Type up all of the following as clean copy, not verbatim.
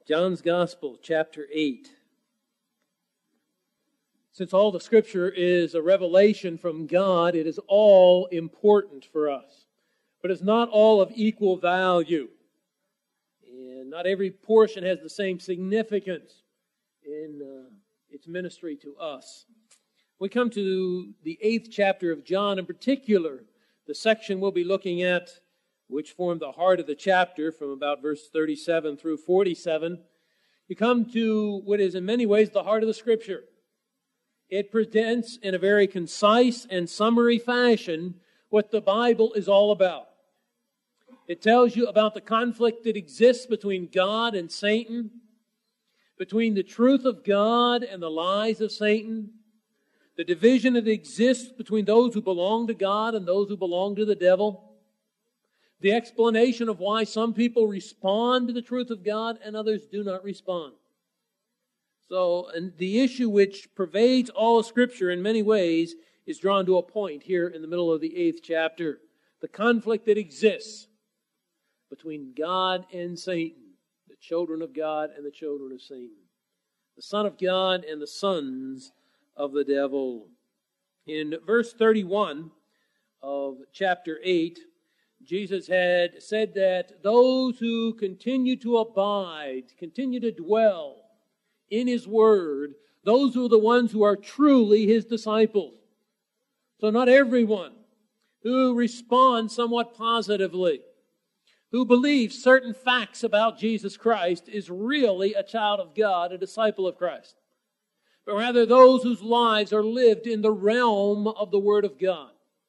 John's Gospel, chapter 8. Since all the Scripture is a revelation from God, it is all important for us. But it's not all of equal value. And not every portion has the same significance in its ministry to us. We come to the 8th chapter of John, in particular, the section we'll be looking at, which formed the heart of the chapter from about verse 37 through 47. You come to what is in many ways the heart of the Scripture. It presents in a very concise and summary fashion what the Bible is all about. It tells you about the conflict that exists between God and Satan, between the truth of God and the lies of Satan, the division that exists between those who belong to God and those who belong to the devil, the explanation of why some people respond to the truth of God and others do not respond. So, and the issue which pervades all of Scripture in many ways is drawn to a point here in the middle of the 8th chapter. The conflict that exists between God and Satan, the children of God and the children of Satan, the Son of God and the sons of the devil. In verse 31 of chapter 8, Jesus had said that those who continue to abide, continue to dwell in His Word, those are the ones who are truly His disciples. So not everyone who responds somewhat positively, who believes certain facts about Jesus Christ, is really a child of God, a disciple of Christ. But rather those whose lives are lived in the realm of the Word of God,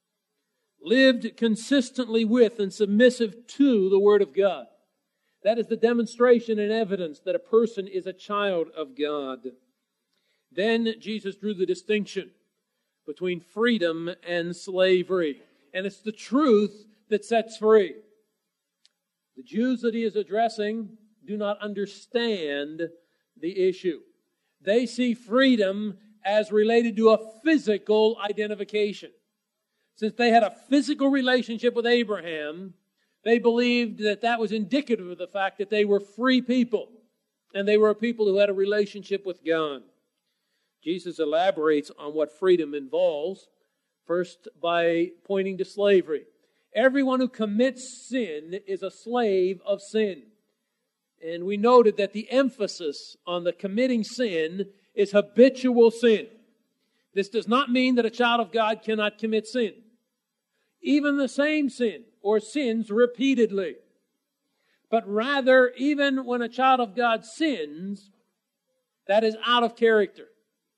lived consistently with and submissive to the Word of God. That is the demonstration and evidence that a person is a child of God. Then Jesus drew the distinction between freedom and slavery. And it's the truth that sets free. The Jews that He is addressing do not understand the issue. They see freedom as related to a physical identification. Since they had a physical relationship with Abraham, they believed that that was indicative of the fact that they were free people, and they were a people who had a relationship with God. Jesus elaborates on what freedom involves, first by pointing to slavery. Everyone who commits sin is a slave of sin. And we noted that the emphasis on the committing sin is habitual sin. This does not mean that a child of God cannot commit sin. Even the same sin, or sins repeatedly. But rather, even when a child of God sins, that is out of character.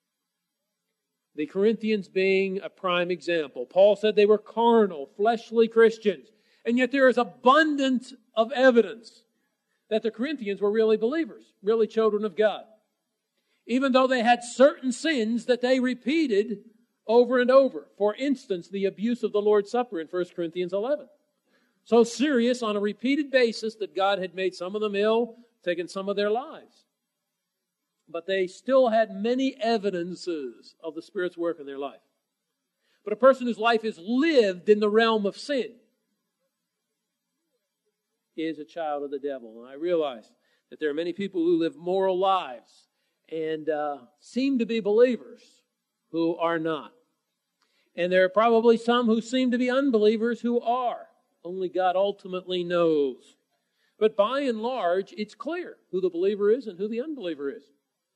The Corinthians being a prime example. Paul said they were carnal, fleshly Christians. And yet there is abundance of evidence that the Corinthians were really believers, really children of God. Even though they had certain sins that they repeated over and over. For instance, the abuse of the Lord's Supper in 1 Corinthians 11. So serious on a repeated basis that God had made some of them ill, taken some of their lives. But they still had many evidences of the Spirit's work in their life. But a person whose life is lived in the realm of sin is a child of the devil. And I realize that there are many people who live moral lives and seem to be believers who are not. And there are probably some who seem to be unbelievers who are. Only God ultimately knows. But by and large, it's clear who the believer is and who the unbeliever is.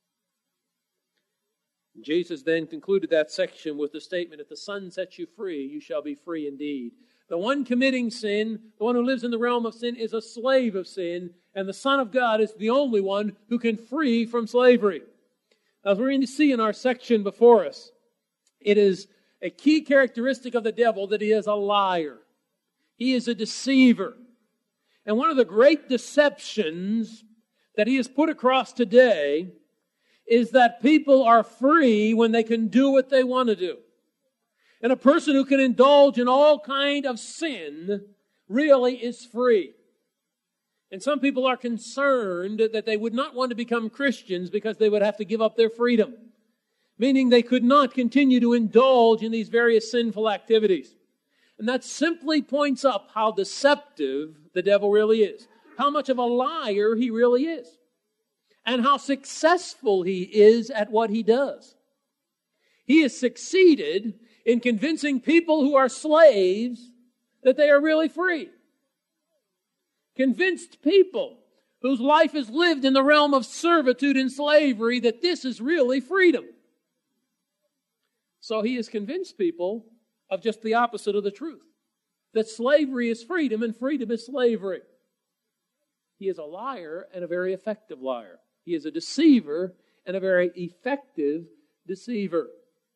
Jesus then concluded that section with the statement, if the Son sets you free, you shall be free indeed. The one committing sin, the one who lives in the realm of sin, is a slave of sin, and the Son of God is the only one who can free from slavery. As we're going to see in our section before us, it is a key characteristic of the devil that he is a liar. He is a deceiver. And one of the great deceptions that he has put across today is that people are free when they can do what they want to do. And a person who can indulge in all kind of sin really is free. And some people are concerned that they would not want to become Christians because they would have to give up their freedom. Meaning they could not continue to indulge in these various sinful activities. And that simply points up how deceptive the devil really is. How much of a liar he really is. and how successful he is at what he does. He has succeeded in convincing people who are slaves that they are really free. Convinced people whose life is lived in the realm of servitude and slavery that this is really freedom. So he has convinced people of just the opposite of the truth, that slavery is freedom and freedom is slavery. He is a liar and a very effective liar. He is a deceiver and a very effective deceiver.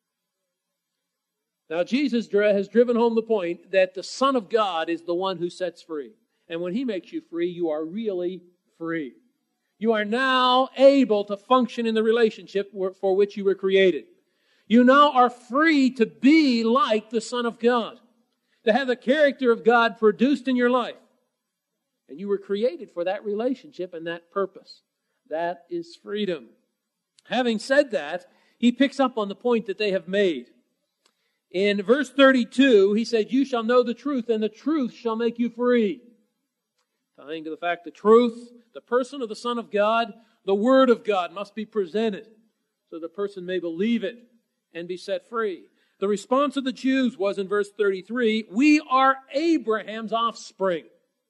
Now, Jesus has driven home the point that the Son of God is the one who sets free. And when he makes you free, you are really free. You are now able to function in the relationship for which you were created. You now are free to be like the Son of God, to have the character of God produced in your life. And you were created for that relationship and that purpose. That is freedom. Having said that, he picks up on the point that they have made. In verse 32, he said, "You shall know the truth, and the truth shall make you free." Tying to the fact the truth, the person of the Son of God, the Word of God must be presented so the person may believe it and be set free. The response of the Jews was in verse 33, "We are Abraham's offspring."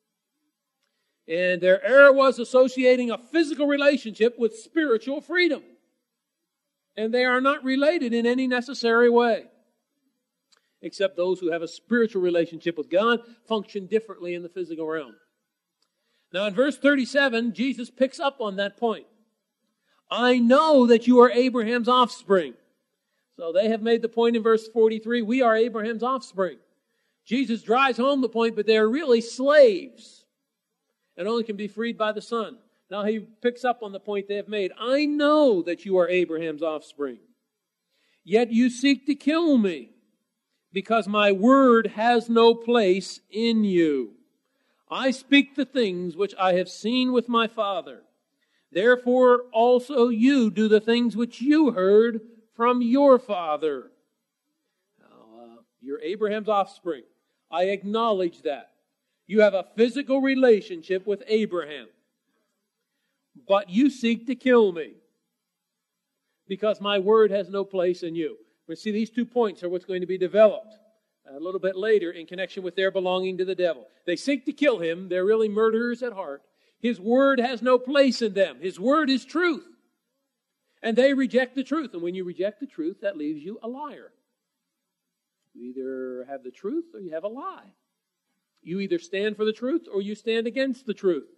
And their error was associating a physical relationship with spiritual freedom. And they are not related in any necessary way. Except those who have a spiritual relationship with God function differently in the physical realm. Now in verse 37, Jesus picks up on that point. "I know that you are Abraham's offspring." So they have made the point in verse 43, we are Abraham's offspring. Jesus drives home the point, but they are really slaves and only can be freed by the Son. Now he picks up on the point they have made. "I know that you are Abraham's offspring, yet you seek to kill me, because my word has no place in you. I speak the things which I have seen with my Father. Therefore also you do the things which you heard from your father." Now, you're Abraham's offspring. I acknowledge that. You have a physical relationship with Abraham. But you seek to kill me, because my word has no place in you. We see these 2 points are what's going to be developed a little bit later in connection with their belonging to the devil. They seek to kill him. They're really murderers at heart. His word has no place in them. His word is truth. And they reject the truth. And when you reject the truth, that leaves you a liar. You either have the truth or you have a lie. You either stand for the truth or you stand against the truth.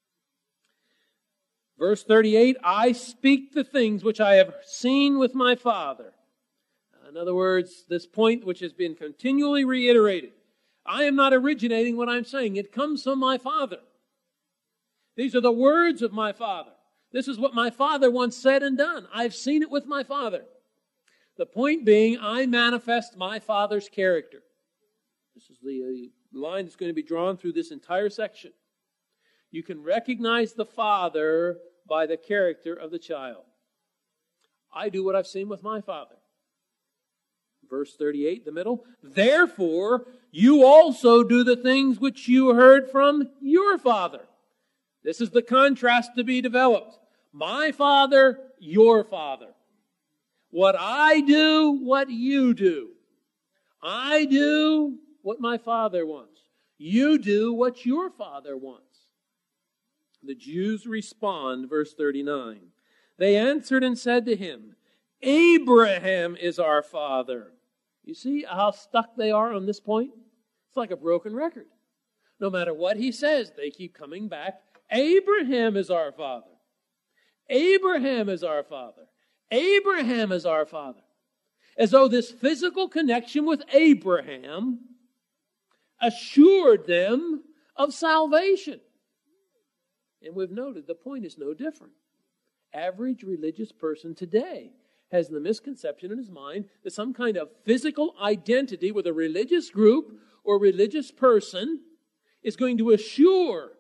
Verse 38, "I speak the things which I have seen with my Father." In other words, this point which has been continually reiterated. I am not originating what I'm saying. It comes from my Father. These are the words of my Father. This is what my Father once said and done. I've seen it with my Father. The point being, I manifest my Father's character. This is the line that's going to be drawn through this entire section. You can recognize the Father by the character of the child. I do what I've seen with my Father. Verse 38, the middle. "Therefore, you also do the things which you heard from your father." This is the contrast to be developed. My Father, your Father. What I do, what you do. I do what my Father wants. You do what your Father wants. The Jews respond, verse 39. "They answered and said to him, Abraham is our father." You see how stuck they are on this point? It's like a broken record. No matter what he says, they keep coming back. Abraham is our father. Abraham is our father. Abraham is our father. As though this physical connection with Abraham assured them of salvation. And we've noted the point is no different. Average religious person today has the misconception in his mind that some kind of physical identity with a religious group or religious person is going to assure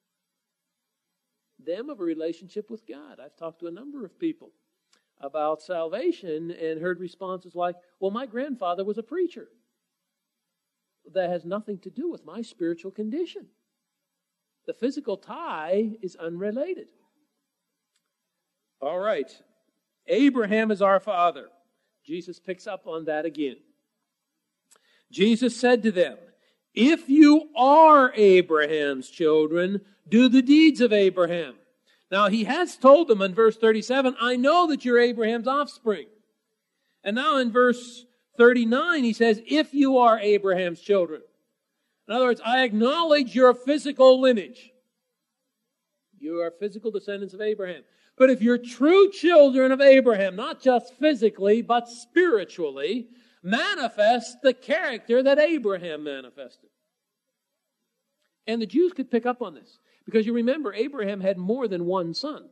them of a relationship with God. I've talked to a number of people about salvation and heard responses like, "Well, my grandfather was a preacher." That has nothing to do with my spiritual condition. The physical tie is unrelated. All right. Abraham is our father. Jesus picks up on that again. Jesus said to them, if you are Abraham's children, do the deeds of Abraham. Now, he has told them in verse 37, I know that you're Abraham's offspring. And now in verse 39, he says, if you are Abraham's children. In other words, I acknowledge your physical lineage. You are physical descendants of Abraham. But if you're true children of Abraham, not just physically, but spiritually, manifest the character that Abraham manifested. And the Jews could pick up on this. Because you remember, Abraham had more than one son.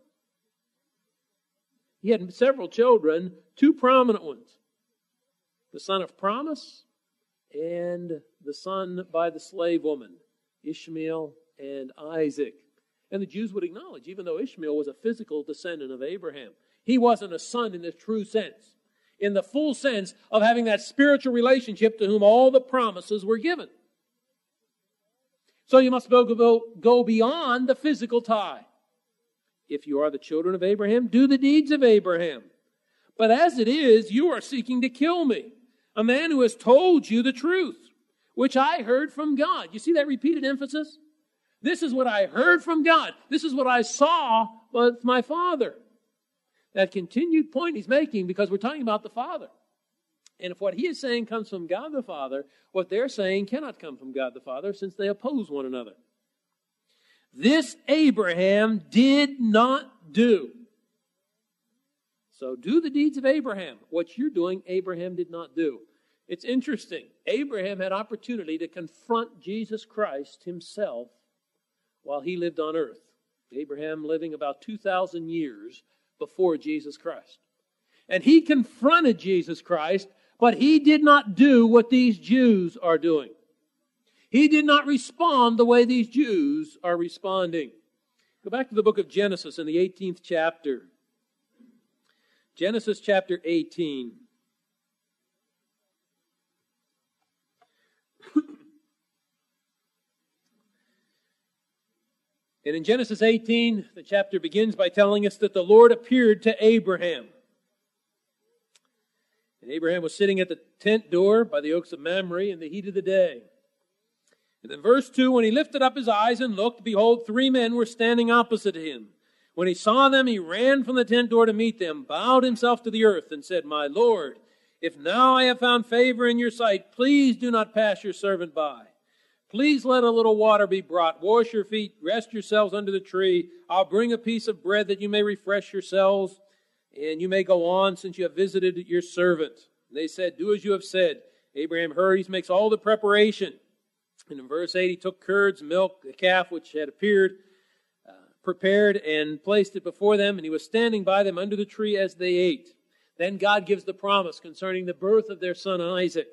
He had several children, two prominent ones. The son of promise and the son by the slave woman, Ishmael and Isaac. And the Jews would acknowledge, even though Ishmael was a physical descendant of Abraham, he wasn't a son in the true sense, in the full sense of having that spiritual relationship to whom all the promises were given. So you must go beyond the physical tie. If you are the children of Abraham, do the deeds of Abraham. But as it is, you are seeking to kill me, a man who has told you the truth, which I heard from God. You see that repeated emphasis? This is what I heard from God. This is what I saw with my Father. That continued point he's making, because we're talking about the Father. And if what he is saying comes from God the Father, what they're saying cannot come from God the Father, since they oppose one another. This Abraham did not do. So do the deeds of Abraham. What you're doing, Abraham did not do. It's interesting. Abraham had opportunity to confront Jesus Christ himself while he lived on earth. Abraham living about 2,000 years before Jesus Christ. And he confronted Jesus Christ, but he did not do what these Jews are doing. He did not respond the way these Jews are responding. Go back to the book of Genesis in the 18th chapter. Genesis chapter 18. And in Genesis 18, the chapter begins by telling us that the Lord appeared to Abraham. And Abraham was sitting at the tent door by the oaks of Mamre in the heat of the day. And in verse 2, when he lifted up his eyes and looked, behold, 3 men were standing opposite him. When he saw them, he ran from the tent door to meet them, bowed himself to the earth, and said, My Lord, if now I have found favor in your sight, please do not pass your servant by. Please let a little water be brought. Wash your feet, rest yourselves under the tree. I'll bring a piece of bread that you may refresh yourselves, and you may go on, since you have visited your servant. And they said, Do as you have said. Abraham hurries, makes all the preparation. And in verse 8, he took curds, milk, the calf which had appeared, prepared and placed it before them, and he was standing by them under the tree as they ate. Then God gives the promise concerning the birth of their son Isaac.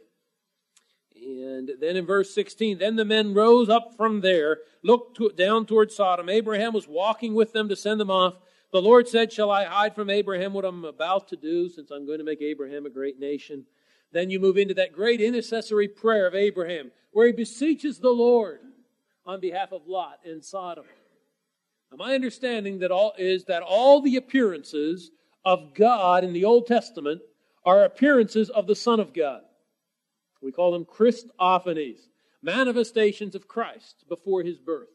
And then in verse 16, then the men rose up from there, looked down toward Sodom. Abraham was walking with them to send them off. The Lord said, Shall I hide from Abraham what I'm about to do, since I'm going to make Abraham a great nation? Then you move into that great intercessory prayer of Abraham, where he beseeches the Lord on behalf of Lot and Sodom. Now, my understanding that all the appearances of God in the Old Testament are appearances of the Son of God. We call them Christophanies, manifestations of Christ before his birth.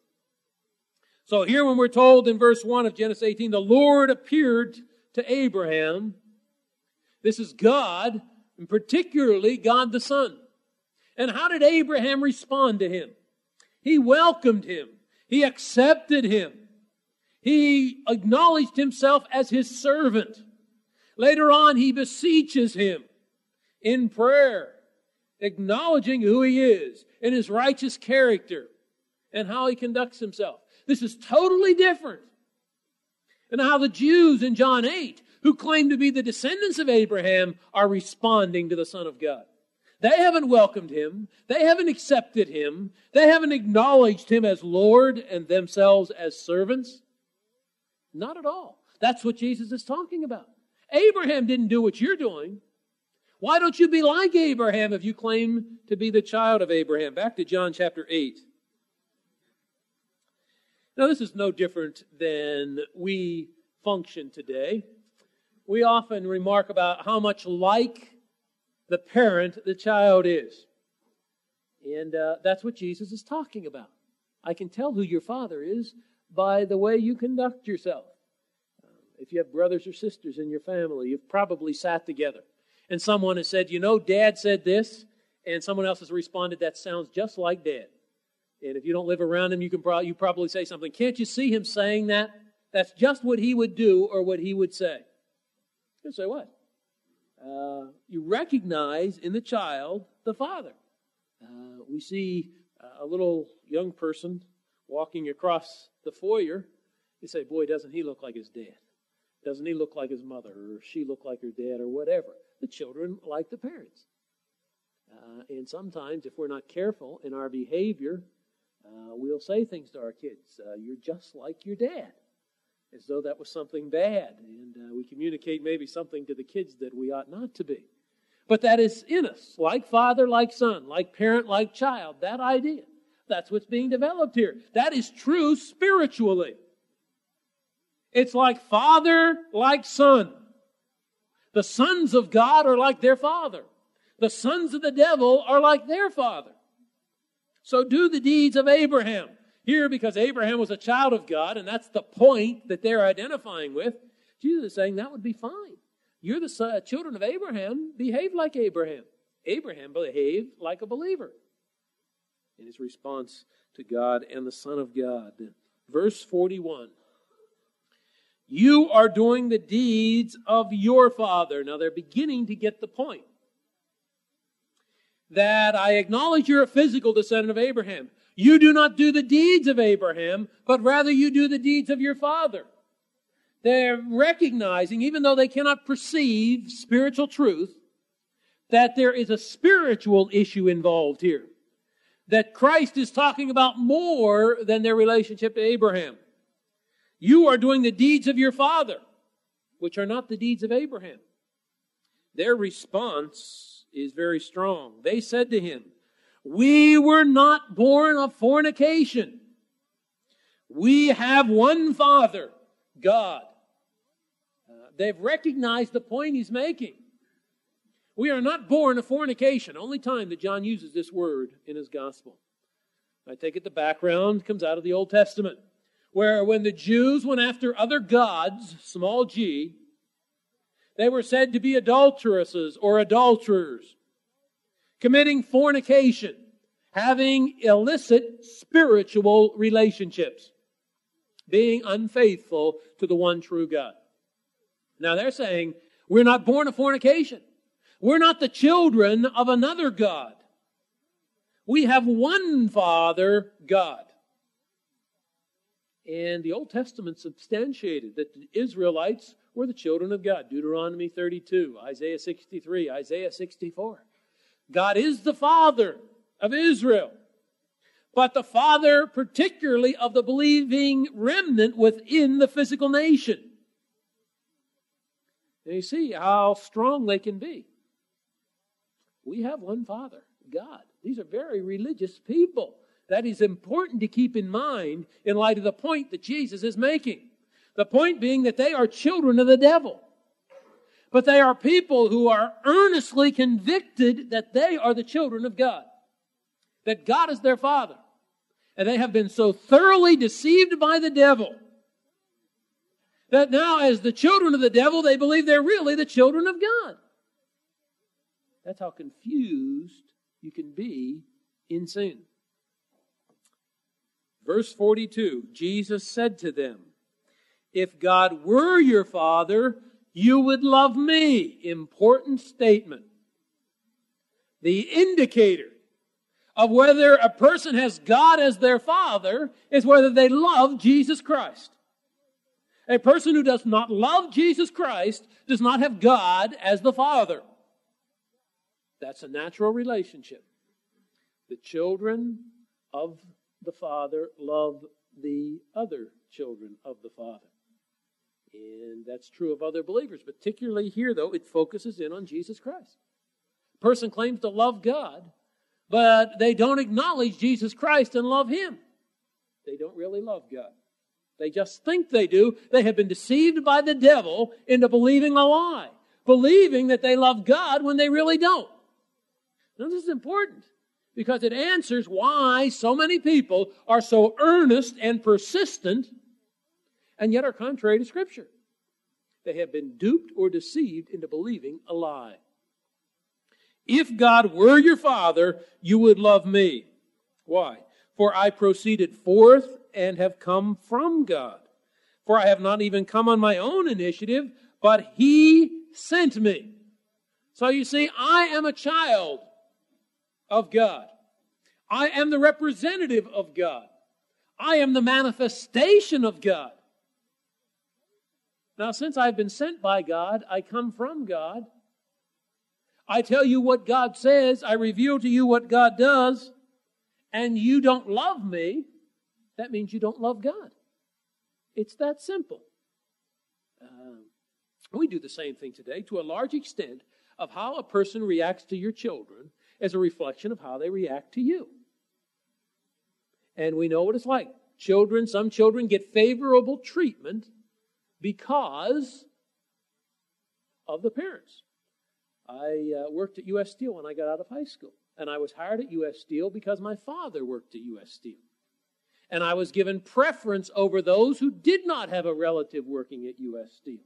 So here when we're told in verse 1 of Genesis 18, the Lord appeared to Abraham, this is God, and particularly God the Son. And how did Abraham respond to him? He welcomed him. He accepted him. He acknowledged himself as his servant. Later on, he beseeches him in prayer, acknowledging who he is and his righteous character and how he conducts himself. This is totally different. And how the Jews in John 8, who claim to be the descendants of Abraham, are responding to the Son of God. They haven't welcomed him. They haven't accepted him. They haven't acknowledged him as Lord and themselves as servants. Not at all. That's what Jesus is talking about. Abraham didn't do what you're doing. Why don't you be like Abraham if you claim to be the child of Abraham? Back to John chapter 8. Now, this is no different than we function today, we often remark about how much like the parent the child is. And that's what Jesus is talking about. I can tell who your father is by the way you conduct yourself. If you have brothers or sisters in your family, you've probably sat together and someone has said, Dad said this, and someone else has responded, that sounds just like Dad. And if you don't live around him, you probably say something. Can't you see him saying that? That's just what he would do or what he would say. You say what? You recognize in the child the father. We see a little young person walking across the foyer. You say, boy, doesn't he look like his dad? Doesn't he look like his mother? Or she look like her dad or whatever? The children like the parents. And sometimes if we're not careful in our behavior, we'll say things to our kids. You're just like your dad. As though that was something bad. And we communicate maybe something to the kids that we ought not to be. But that is in us. Like father, like son. Like parent, like child. That idea. That's what's being developed here. That is true spiritually. It's like father, like son. The sons of God are like their father. The sons of the devil are like their father. So do the deeds of Abraham. Here, because Abraham was a child of God, and that's the point that they're identifying with, Jesus is saying that would be fine. You're the children of Abraham. Behave like Abraham. Abraham behaved like a believer. In his response to God and the Son of God. Verse 41. You are doing the deeds of your father. Now they're beginning to get the point. That I acknowledge you're a physical descendant of Abraham. You do not do the deeds of Abraham, but rather you do the deeds of your father. They're recognizing, even though they cannot perceive spiritual truth, that there is a spiritual issue involved here. That Christ is talking about more than their relationship to Abraham. You are doing the deeds of your father, which are not the deeds of Abraham. Their response is very strong. They said to him, we were not born of fornication. We have one Father, God. They've recognized the point he's making. We are not born of fornication. Only time that John uses this word in his gospel. I take it the background comes out of the Old Testament, where when the Jews went after other gods, small g, they were said to be adulteresses or adulterers, committing fornication, having illicit spiritual relationships, being unfaithful to the one true God. Now they're saying, we're not born of fornication. We're not the children of another God. We have one Father, God. And the Old Testament substantiated that the Israelites were the children of God. Deuteronomy 32, Isaiah 63, Isaiah 64. God is the Father of Israel, but the Father particularly of the believing remnant within the physical nation. And you see how strong they can be. We have one Father, God. These are very religious people. That is important to keep in mind in light of the point that Jesus is making. The point being that they are children of the devil. But they are people who are earnestly convicted that they are the children of God. That God is their Father. And they have been so thoroughly deceived by the devil that now as the children of the devil, they believe they're really the children of God. That's how confused you can be in sin. Verse 42, Jesus said to them, if God were your Father, you would love me. Important statement. The indicator of whether a person has God as their Father is whether they love Jesus Christ. A person who does not love Jesus Christ does not have God as the Father. That's a natural relationship. The children of the Father love the other children of the Father. And that's true of other believers. Particularly here, though, it focuses in on Jesus Christ. A person claims to love God, but they don't acknowledge Jesus Christ and love Him. They don't really love God. They just think they do. They have been deceived by the devil into believing a lie, believing that they love God when they really don't. Now, this is important because it answers why so many people are so earnest and persistent and yet are contrary to Scripture. They have been duped or deceived into believing a lie. If God were your Father, you would love me. Why? For I proceeded forth and have come from God. For I have not even come on my own initiative, but He sent me. So you see, I am a child of God. I am the representative of God. I am the manifestation of God. Now, since I've been sent by God, I come from God. I tell you what God says. I reveal to you what God does. And you don't love me, that means you don't love God. It's that simple. We do the same thing today to a large extent of how a person reacts to your children as a reflection of how they react to you. And we know what it's like. Some children get favorable treatment because of the parents. I worked at U.S. Steel when I got out of high school. And I was hired at U.S. Steel because my father worked at U.S. Steel. And I was given preference over those who did not have a relative working at U.S. Steel.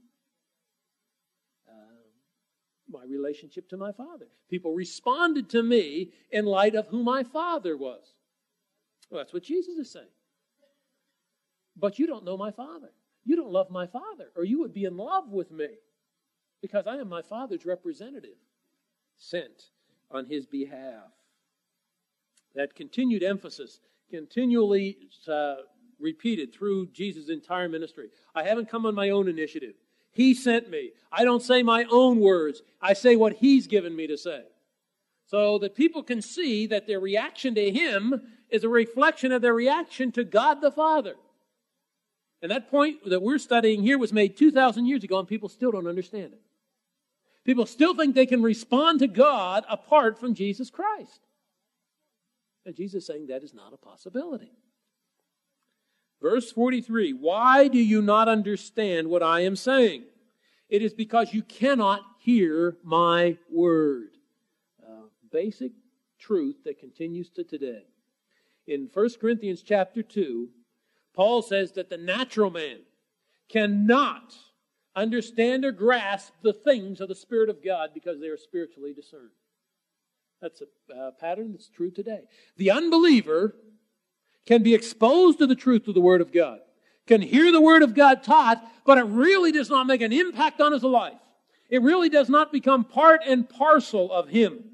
My relationship to my father. People responded to me in light of who my father was. Well, that's what Jesus is saying. But you don't know my Father. You don't love my Father, or you would be in love with me, because I am my Father's representative, sent on His behalf. That continued emphasis, continually repeated through Jesus' entire ministry. I haven't come on my own initiative. He sent me. I don't say my own words. I say what He's given me to say. So that people can see that their reaction to Him is a reflection of their reaction to God the Father. And that point that we're studying here was made 2,000 years ago, and people still don't understand it. People still think they can respond to God apart from Jesus Christ. And Jesus is saying that is not a possibility. Verse 43, why do you not understand what I am saying? It is because you cannot hear my word. Basic truth that continues to today. In 1 Corinthians chapter 2, Paul says that the natural man cannot understand or grasp the things of the Spirit of God because they are spiritually discerned. That's a pattern that's true today. The unbeliever can be exposed to the truth of the Word of God, can hear the Word of God taught, but it really does not make an impact on his life. It really does not become part and parcel of him.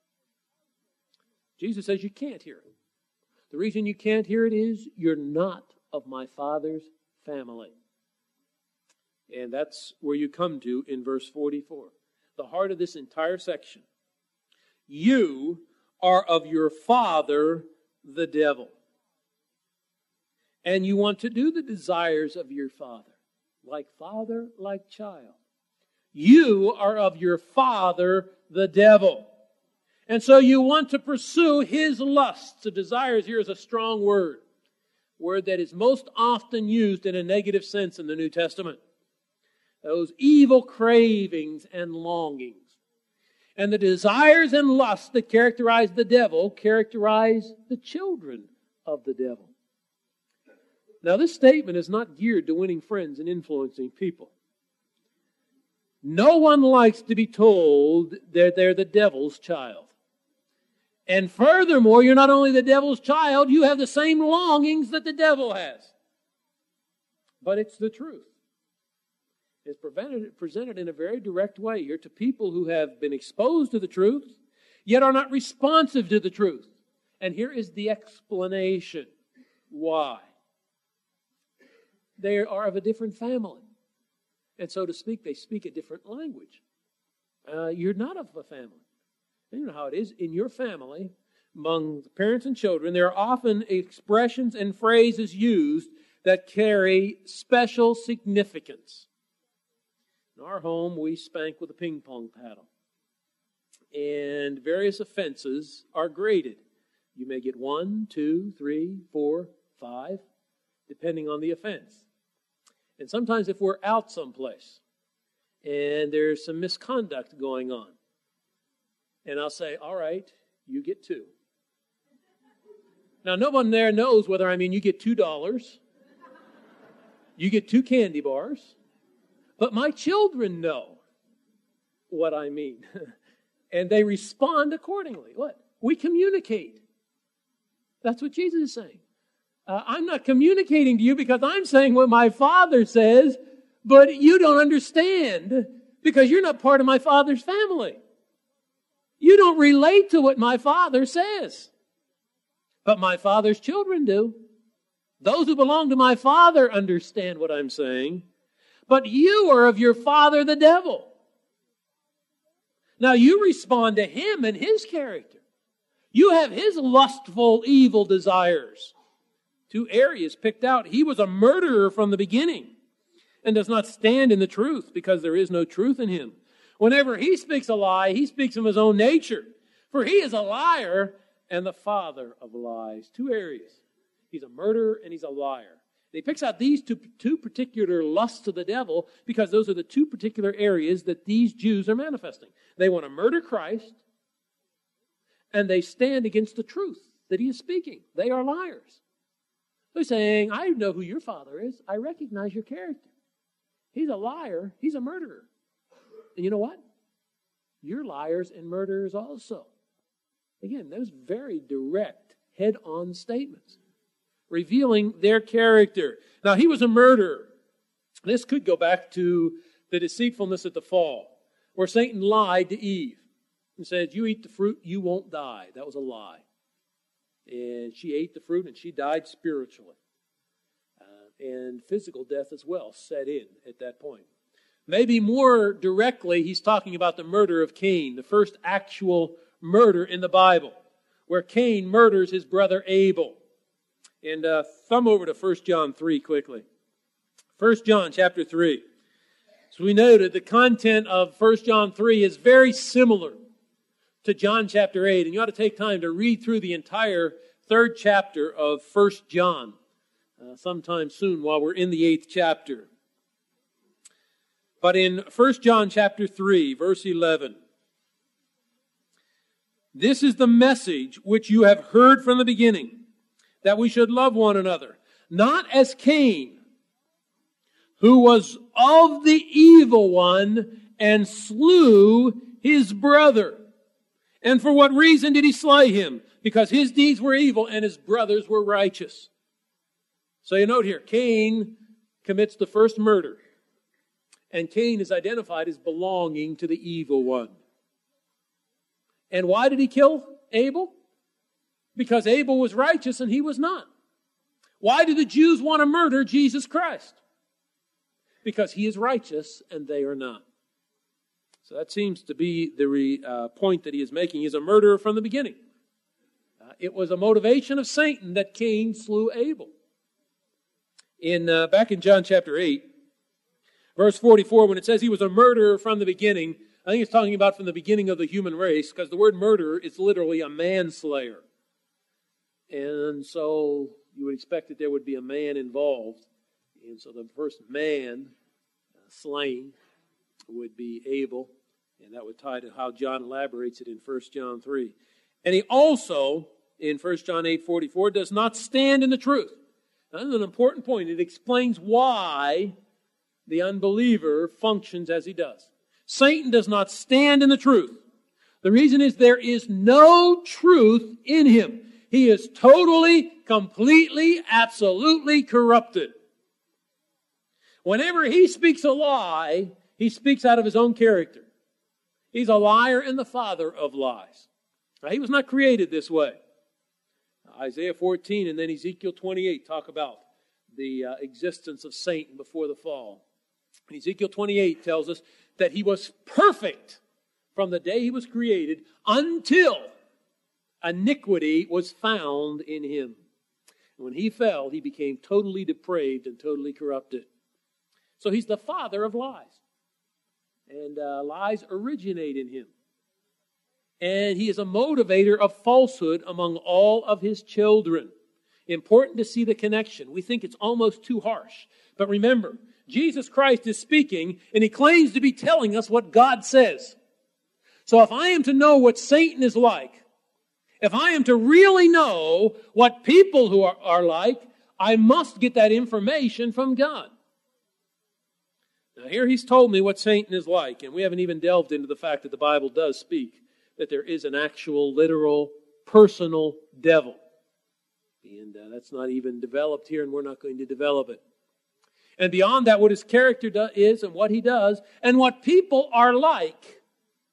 Jesus says you can't hear it. The reason you can't hear it is you're not of my Father's family. And that's where you come to in verse 44. The heart of this entire section. You are of your father, the devil. And you want to do the desires of your father. Like father, like child. You are of your father, the devil. And so you want to pursue his lusts. The desires here is a strong word. Word that is most often used in a negative sense in the New Testament. Those evil cravings and longings. And the desires and lusts that characterize the devil characterize the children of the devil. Now, this statement is not geared to winning friends and influencing people. No one likes to be told that they're the devil's child. And furthermore, you're not only the devil's child, you have the same longings that the devil has. But it's the truth. It's presented in a very direct way here to people who have been exposed to the truth, yet are not responsive to the truth. And here is the explanation. Why? They are of a different family. And so to speak, they speak a different language. You're not of a family. You know how it is. In your family, among parents and children, there are often expressions and phrases used that carry special significance. In our home, we spank with a ping pong paddle. And various offenses are graded. You may get 1, 2, 3, 4, 5, depending on the offense. And sometimes if we're out someplace and there's some misconduct going on, and I'll say, all right, you get 2. Now, no one there knows whether I mean you get $2, you get 2 candy bars, but my children know what I mean. And they respond accordingly. What? We communicate. That's what Jesus is saying. I'm not communicating to you because I'm saying what my Father says, but you don't understand because you're not part of my Father's family. You don't relate to what my Father says. But my Father's children do. Those who belong to my Father understand what I'm saying. But you are of your father, the devil. Now you respond to him and his character. You have his lustful, evil desires. 2 areas picked out. He was a murderer from the beginning and does not stand in the truth because there is no truth in him. Whenever he speaks a lie, he speaks of his own nature. For he is a liar and the father of lies. 2 areas. He's a murderer and he's a liar. And he picks out these two particular lusts of the devil because those are the 2 particular areas that these Jews are manifesting. They want to murder Christ and they stand against the truth that he is speaking. They are liars. They're saying, I know who your father is. I recognize your character. He's a liar. He's a murderer. And you know what? You're liars and murderers also. Again, those very direct, head-on statements, revealing their character. Now, he was a murderer. This could go back to the deceitfulness at the fall, where Satan lied to Eve and said, you eat the fruit, you won't die. That was a lie. And she ate the fruit and she died spiritually. And physical death as well set in at that point. Maybe more directly, he's talking about the murder of Cain, the first actual murder in the Bible, where Cain murders his brother Abel. And thumb over to 1 John 3 quickly. 1 John chapter 3. So we noted the content of 1 John 3 is very similar to John chapter 8. And you ought to take time to read through the entire 3rd chapter of 1 John sometime soon while we're in the 8th chapter. But in 1 John chapter 3, verse 11, this is the message which you have heard from the beginning, that we should love one another, not as Cain, who was of the evil one and slew his brother. And for what reason did he slay him? Because his deeds were evil and his brothers were righteous. So you note here, Cain commits the first murder. And Cain is identified as belonging to the evil one. And why did he kill Abel? Because Abel was righteous and he was not. Why do the Jews want to murder Jesus Christ? Because he is righteous and they are not. So that seems to be the point that he is making. He's a murderer from the beginning. It was a motivation of Satan that Cain slew Abel. Back in John chapter 8, verse 44, when it says he was a murderer from the beginning, I think it's talking about from the beginning of the human race, because the word murderer is literally a manslayer. And so you would expect that there would be a man involved. And so the first man slain would be Abel. And that would tie to how John elaborates it in 1 John 3. And he also, in 1 John 8:44, does not stand in the truth. Now, this is an important point. It explains why the unbeliever functions as he does. Satan does not stand in the truth. The reason is there is no truth in him. He is totally, completely, absolutely corrupted. Whenever he speaks a lie, he speaks out of his own character. He's a liar and the father of lies. Now, he was not created this way. Isaiah 14 and then Ezekiel 28 talk about the existence of Satan before the fall. And Ezekiel 28 tells us that he was perfect from the day he was created until iniquity was found in him. And when he fell, he became totally depraved and totally corrupted. So he's the father of lies. And lies originate in him. And he is a motivator of falsehood among all of his children. Important to see the connection. We think it's almost too harsh. But remember, Jesus Christ is speaking, and he claims to be telling us what God says. So if I am to know what Satan is like, if I am to really know what people who are like, I must get that information from God. Now here he's told me what Satan is like, and we haven't even delved into the fact that the Bible does speak that there is an actual, literal, personal devil. And that's not even developed here, and we're not going to develop it. And beyond that, what his character is and what he does, and what people are like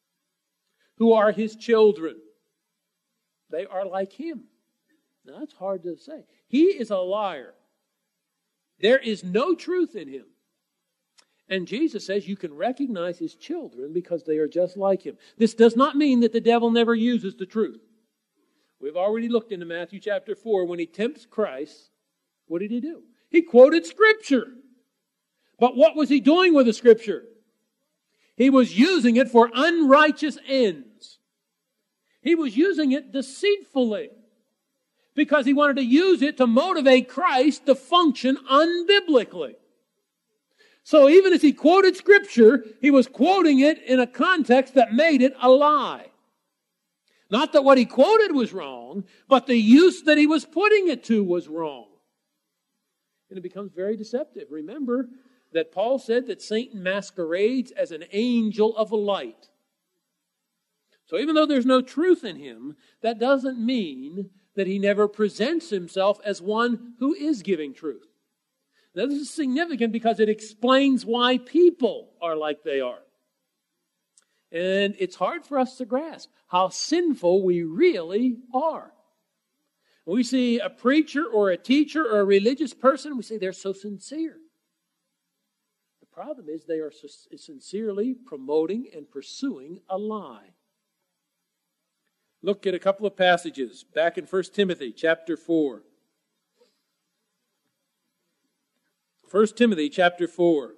who are his children. They are like him. Now, that's hard to say. He is a liar. There is no truth in him. And Jesus says you can recognize his children because they are just like him. This does not mean that the devil never uses the truth. We've already looked into Matthew chapter 4. When he tempts Christ, what did he do? He quoted Scripture. But what was he doing with the Scripture? He was using it for unrighteous ends. He was using it deceitfully because he wanted to use it to motivate Christ to function unbiblically. So even as he quoted Scripture, he was quoting it in a context that made it a lie. Not that what he quoted was wrong, but the use that he was putting it to was wrong. And it becomes very deceptive. Remember that Paul said that Satan masquerades as an angel of light. So even though there's no truth in him, that doesn't mean that he never presents himself as one who is giving truth. Now, this is significant because it explains why people are like they are. And it's hard for us to grasp how sinful we really are. When we see a preacher or a teacher or a religious person, we say they're so sincere. The problem is they are sincerely promoting and pursuing a lie. Look at a couple of passages back in 1 Timothy chapter 4. 1 Timothy chapter 4.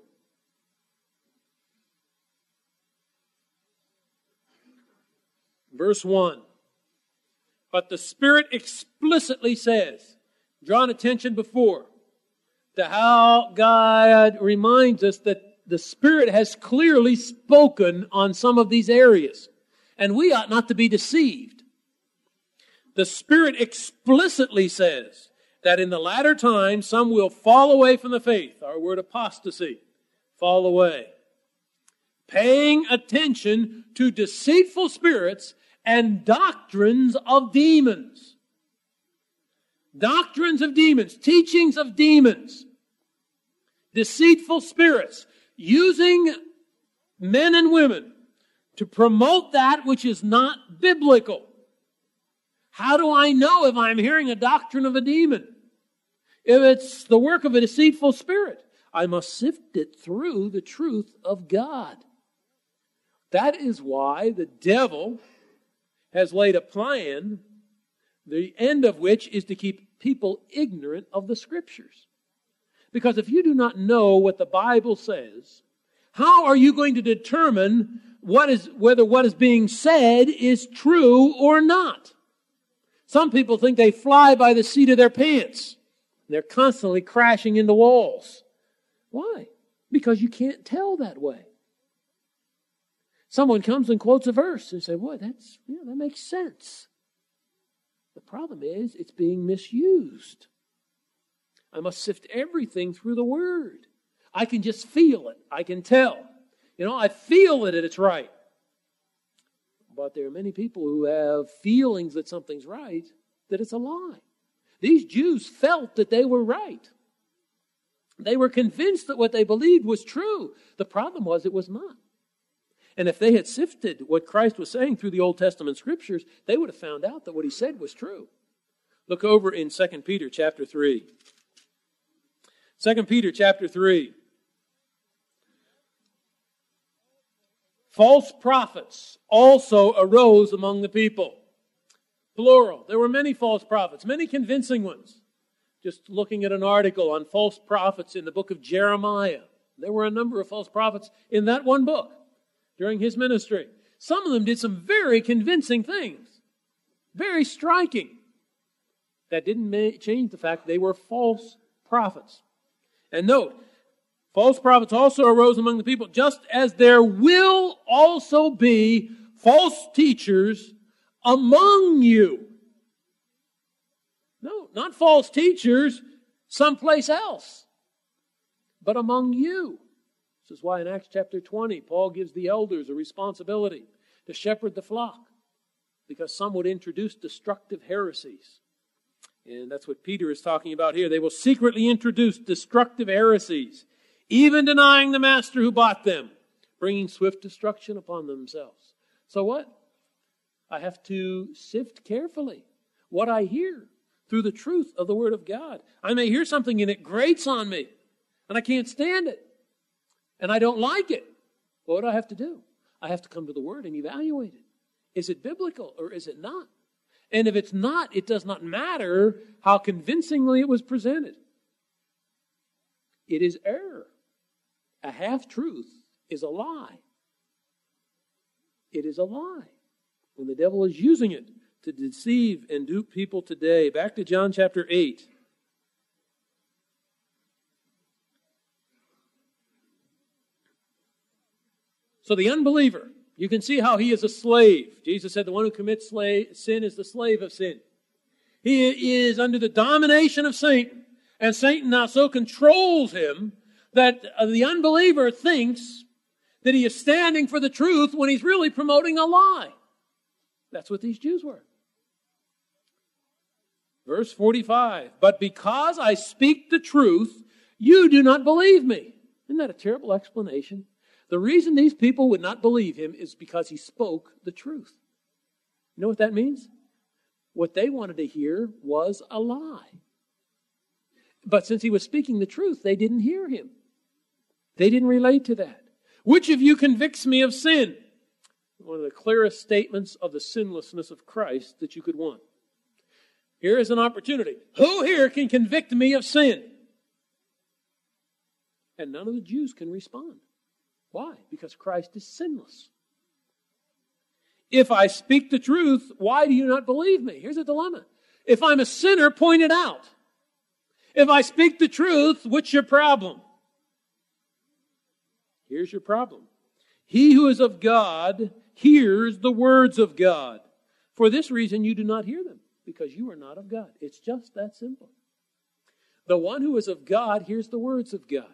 Verse 1. But the Spirit explicitly says, drawn attention before, to how God reminds us that the Spirit has clearly spoken on some of these areas. And we ought not to be deceived. The Spirit explicitly says that in the latter times some will fall away from the faith. Our word apostasy, fall away. Paying attention to deceitful spirits and doctrines of demons. Doctrines of demons, teachings of demons. Deceitful spirits, using men and women to promote that which is not biblical. How do I know if I'm hearing a doctrine of a demon? If it's the work of a deceitful spirit, I must sift it through the truth of God. That is why the devil has laid a plan, the end of which is to keep people ignorant of the Scriptures. Because if you do not know what the Bible says, how are you going to determine whether what is being said is true or not? Some people think they fly by the seat of their pants. They're constantly crashing into walls. Why? Because you can't tell that way. Someone comes and quotes a verse and say, boy, that makes sense. The problem is it's being misused. I must sift everything through the Word. I can just feel it. I can tell. I feel that it's right. But there are many people who have feelings that something's right, that it's a lie. These Jews felt that they were right. They were convinced that what they believed was true. The problem was it was not. And if they had sifted what Christ was saying through the Old Testament Scriptures, they would have found out that what he said was true. Look over in 2 Peter chapter 3. 2 Peter chapter 3. False prophets also arose among the people. Plural. There were many false prophets, many convincing ones. Just looking at an article on false prophets in the book of Jeremiah. There were a number of false prophets in that one book during his ministry. Some of them did some very convincing things. Very striking. That didn't change the fact they were false prophets. And note, False prophets also arose among the people, just as there will also be false teachers among you. No, not false teachers someplace else, but among you. This is why in Acts chapter 20, Paul gives the elders a responsibility to shepherd the flock, because some would introduce destructive heresies. And that's what Peter is talking about here. They will secretly introduce destructive heresies, even denying the master who bought them, bringing swift destruction upon themselves. So what? I have to sift carefully what I hear through the truth of the Word of God. I may hear something and it grates on me, and I can't stand it, and I don't like it. Well, what do I have to do? I have to come to the Word and evaluate it. Is it biblical or is it not? And if it's not, it does not matter how convincingly it was presented. It is error. A half-truth is a lie. It is a lie. And the devil is using it to deceive and dupe people today. Back to John chapter 8. So the unbeliever, you can see how he is a slave. Jesus said the one who commits sin is the slave of sin. He is under the domination of Satan. And Satan now so controls him that the unbeliever thinks that he is standing for the truth when he's really promoting a lie. That's what these Jews were. Verse 45, but because I speak the truth, you do not believe me. Isn't that a terrible explanation? The reason these people would not believe him is because he spoke the truth. You know what that means? What they wanted to hear was a lie. But since he was speaking the truth, they didn't hear him. They didn't relate to that. Which of you convicts me of sin? One of the clearest statements of the sinlessness of Christ that you could want. Here is an opportunity. Who here can convict me of sin? And none of the Jews can respond. Why? Because Christ is sinless. If I speak the truth, why do you not believe me? Here's a dilemma. If I'm a sinner, point it out. If I speak the truth, what's your problem? Here's your problem. He who is of God hears the words of God. For this reason you do not hear them, because you are not of God. It's just that simple. The one who is of God hears the words of God.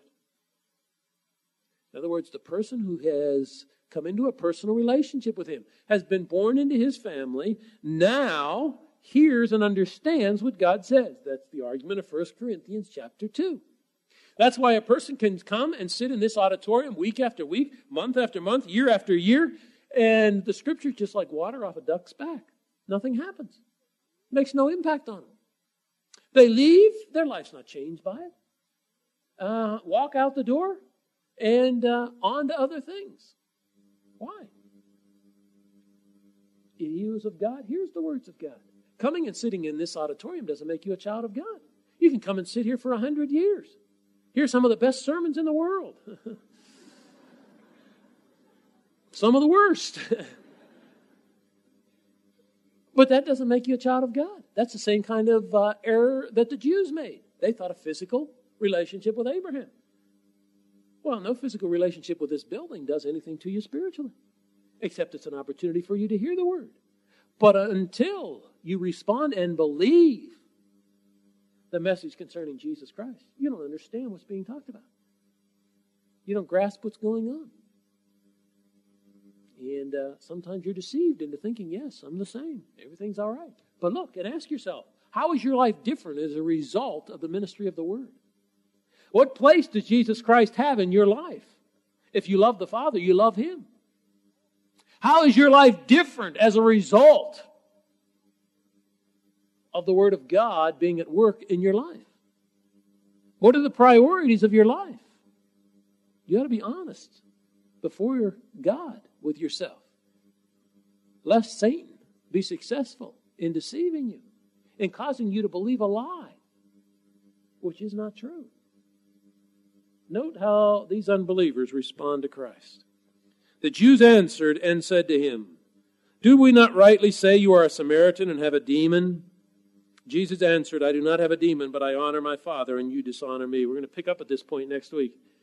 In other words, the person who has come into a personal relationship with him, has been born into his family, now hears and understands what God says. That's the argument of 1 Corinthians chapter 2. That's why a person can come and sit in this auditorium week after week, month after month, year after year, and the Scripture is just like water off a duck's back. Nothing happens. It makes no impact on them. They leave, their life's not changed by it. Walk out the door, and on to other things. Why? He who is of God hears the words of God. Coming and sitting in this auditorium doesn't make you a child of God. You can come and sit here for 100 years. Hear some of the best sermons in the world. Some of the worst. But that doesn't make you a child of God. That's the same kind of error that the Jews made. They thought a physical relationship with Abraham. Well, no physical relationship with this building does anything to you spiritually, except it's an opportunity for you to hear the word. But until you respond and believe the message concerning Jesus Christ, you don't understand what's being talked about. You don't grasp what's going on. And sometimes you're deceived into thinking, yes, I'm the same. Everything's all right. But look and ask yourself, how is your life different as a result of the ministry of the Word? What place does Jesus Christ have in your life? If you love the Father, you love Him. How is your life different as a result of the Word of God being at work in your life? What are the priorities of your life? You ought to be honest before God with yourself, lest Satan be successful in deceiving you and causing you to believe a lie, which is not true. Note how these unbelievers respond to Christ. The Jews answered and said to him, "Do we not rightly say you are a Samaritan and have a demon?" Jesus answered, "I do not have a demon, but I honor my Father, and you dishonor me." We're going to pick up at this point next week.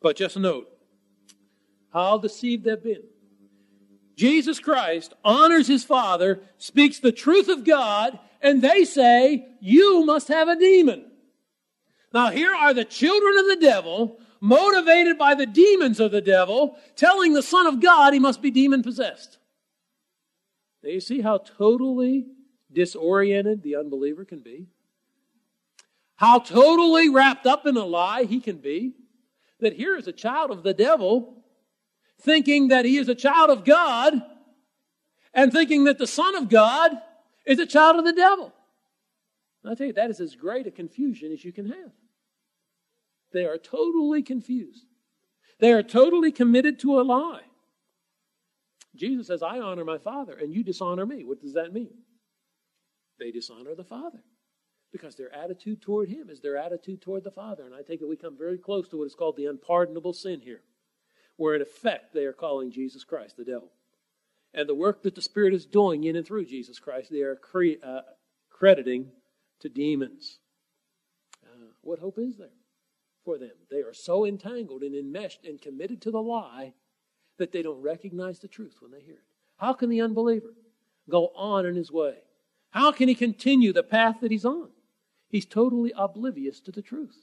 But just note how deceived they've been. Jesus Christ honors his Father, speaks the truth of God, and they say, you must have a demon. Now here are the children of the devil, motivated by the demons of the devil, telling the Son of God he must be demon-possessed. Now you see how totally disoriented the unbeliever can be? How totally wrapped up in a lie he can be? That here is a child of the devil, thinking that he is a child of God, and thinking that the Son of God is a child of the devil. And I tell you, that is as great a confusion as you can have. They are totally confused. They are totally committed to a lie. Jesus says, I honor my Father, and you dishonor me. What does that mean? They dishonor the Father, because their attitude toward him is their attitude toward the Father. And I take it we come very close to what is called the unpardonable sin here, where in effect they are calling Jesus Christ the devil. And the work that the Spirit is doing in and through Jesus Christ, they are crediting to demons. What hope is there for them? They are so entangled and enmeshed and committed to the lie that they don't recognize the truth when they hear it. How can the unbeliever go on in his way? How can he continue the path that he's on? He's totally oblivious to the truth.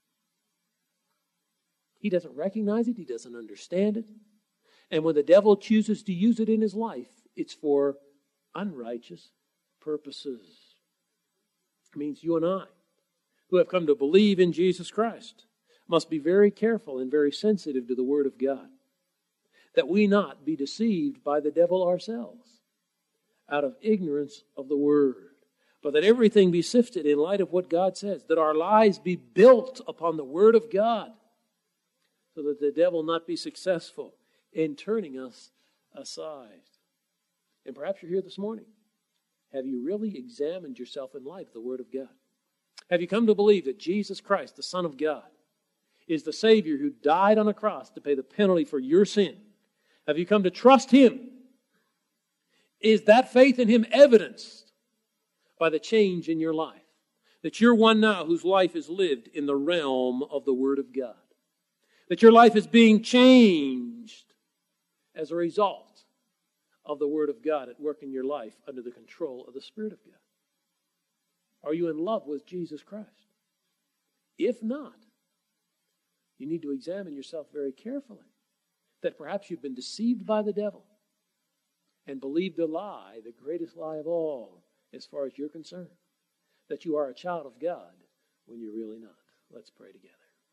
He doesn't recognize it. He doesn't understand it. And when the devil chooses to use it in his life, it's for unrighteous purposes. It means you and I, who have come to believe in Jesus Christ, must be very careful and very sensitive to the Word of God, that we not be deceived by the devil ourselves out of ignorance of the Word, but that everything be sifted in light of what God says, that our lives be built upon the Word of God, so that the devil not be successful in turning us aside. And perhaps you're here this morning. Have you really examined yourself in light of the Word of God? Have you come to believe that Jesus Christ, the Son of God, is the Savior who died on a cross to pay the penalty for your sin? Have you come to trust Him? Is that faith in Him evidenced by the change in your life? That you're one now whose life is lived in the realm of the Word of God. That your life is being changed as a result of the Word of God at work in your life under the control of the Spirit of God. Are you in love with Jesus Christ? If not, you need to examine yourself very carefully. That perhaps you've been deceived by the devil and believed a lie, the greatest lie of all, as far as you're concerned. That you are a child of God when you're really not. Let's pray together.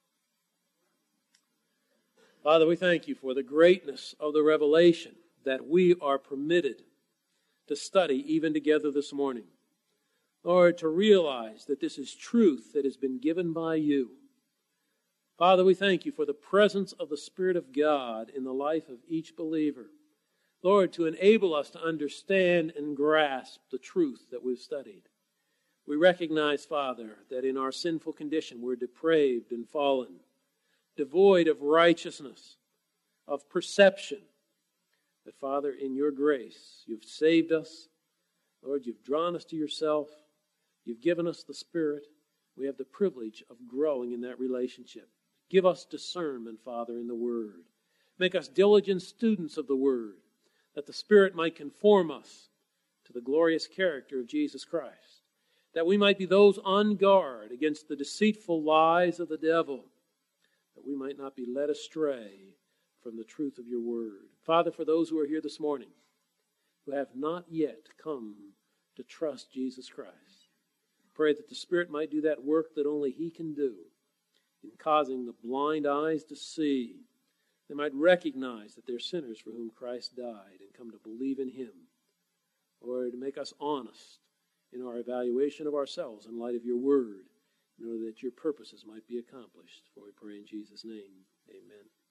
Father, we thank you for the greatness of the revelation that we are permitted to study even together this morning. Lord, to realize that this is truth that has been given by you. Father, we thank you for the presence of the Spirit of God in the life of each believer. Lord, to enable us to understand and grasp the truth that we've studied. We recognize, Father, that in our sinful condition we're depraved and fallen, devoid of righteousness, of perception. But Father, in your grace, you've saved us. Lord, you've drawn us to yourself. You've given us the Spirit. We have the privilege of growing in that relationship. Give us discernment, Father, in the Word. Make us diligent students of the Word, that the Spirit might conform us to the glorious character of Jesus Christ, that we might be those on guard against the deceitful lies of the devil, that we might not be led astray from the truth of your Word. Father, for those who are here this morning who have not yet come to trust Jesus Christ, pray that the Spirit might do that work that only He can do in causing the blind eyes to see. They might recognize that they're sinners for whom Christ died and come to believe in Him. Lord, to make us honest in our evaluation of ourselves in light of your Word, in order that your purposes might be accomplished. For we pray in Jesus' name, amen.